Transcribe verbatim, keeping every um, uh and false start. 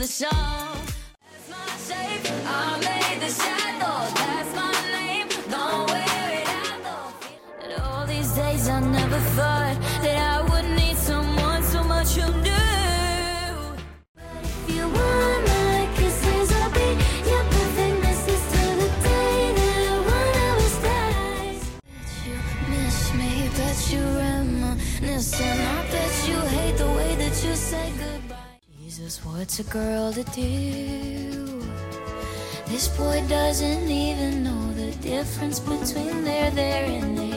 the show. That's my shape, I made the shadow. That's my name, don't wear it out though. And all these days I never thought that I would need someone so much who knew. But if you want my kisses, I'll be your perfect missus till the day that one of us dies. Bet you miss me, bet you reminisce, and I bet you hate the way that you say goodbye. Jesus, what's a girl to do? This boy doesn't even know the difference between there, there, and there.